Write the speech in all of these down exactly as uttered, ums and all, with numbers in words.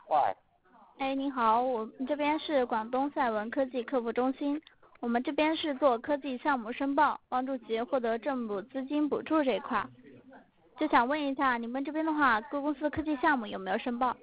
喂， 哎，您好，我们这边是广东赛文科技客服中心，我们这边是做科技项目申报，帮助企业获得政府资金补助这一块，就想问一下，你们这边的话，各公司科技项目有没有申报？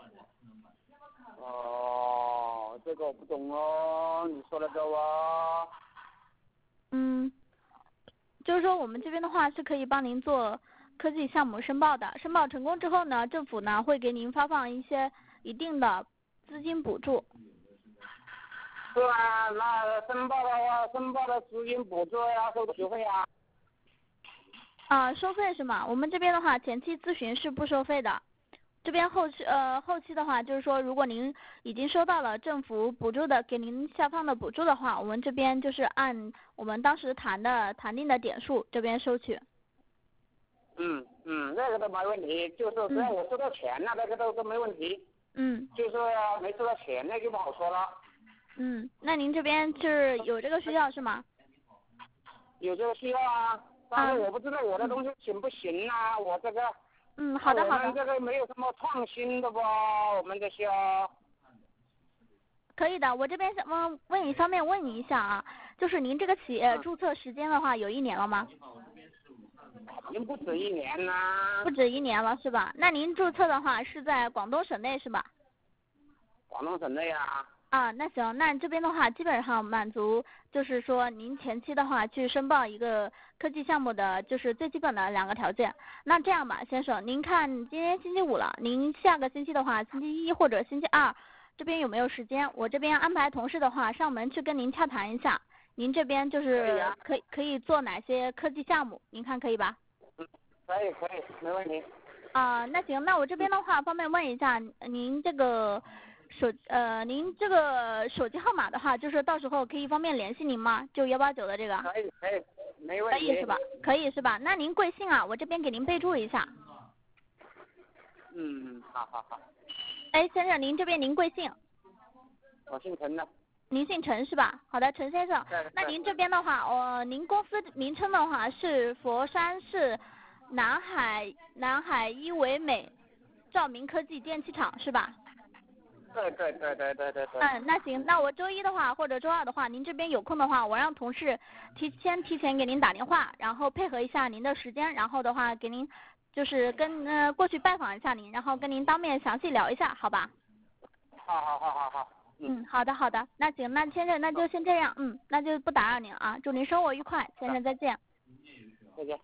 哦，这个我不懂哦，你说的这吧？ 嗯，就是说我们这边的话是可以帮您做科技项目申报的，申报成功之后呢，政府呢会给您发放一些一定的资金补助。 是啊，那申报的话，申报的资金补助要收学费啊。 啊、收费是吗？我们这边的话，前期咨询是不收费的。这边后期呃后期的话，就是说，如果您已经收到了政府补助的给您下放的补助的话，我们这边就是按我们当时谈的谈定的点数这边收取。 嗯嗯，那个都没问题，就是只要我收到钱了，那个都都没问题。 嗯就是没收到钱，那就不好说了。 嗯，那您这边是有这个需要是吗？ 有这个需要啊，但是我不知道我的东西行不行啊，我这个。 嗯，好的好的。 我们这个没有什么创新的吧，我们这些。 可以的，我这边想问问你方便问你一下啊，就是您这个企业注册时间的话，有一年了吗？ 肯定不止一年啦。 不止一年了是吧？那您注册的话是在广东省内是吧？ 广东省内啊。 啊，那行，那这边的话基本上满足，就是说您前期的话去申报一个科技项目的，就是最基本的两个条件。那这样吧，先生，您看今天星期五了，您下个星期的话，星期一或者星期二这边有没有时间？我这边安排同事的话上门去跟您洽谈一下，您这边就是可以可以做哪些科技项目，您看可以吧？ 嗯，可以可以，没问题。 啊，那行，那我这边的话方便问一下，您这个手呃，您这个手机号码的话，就是到时候可以方便联系您吗？就幺八九的这个。 可以可以，没问题。 可以是吧？可以是吧？那您贵姓啊？我这边给您备注一下。 嗯，好好好。 哎，先生，您这边您贵姓？ 我姓陈的。 您姓陈是吧？好的，陈先生。那您这边的话，呃，您公司名称的话是佛山市南海南海一维美照明科技电器厂是吧？ 对对对对对对对。 嗯，那行，那我周一的话或者周二的话，您这边有空的话，我让同事提前提前给您打电话，然后配合一下您的时间，然后的话给您就是跟呃过去拜访一下您，然后跟您当面详细聊一下，好吧？ 好好好好好。 嗯，好的好的，那行，那先生那就先这样，嗯，那就不打扰您啊，祝您生活愉快，先生再见。 再见。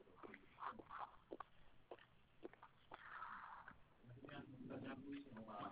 大家微信的话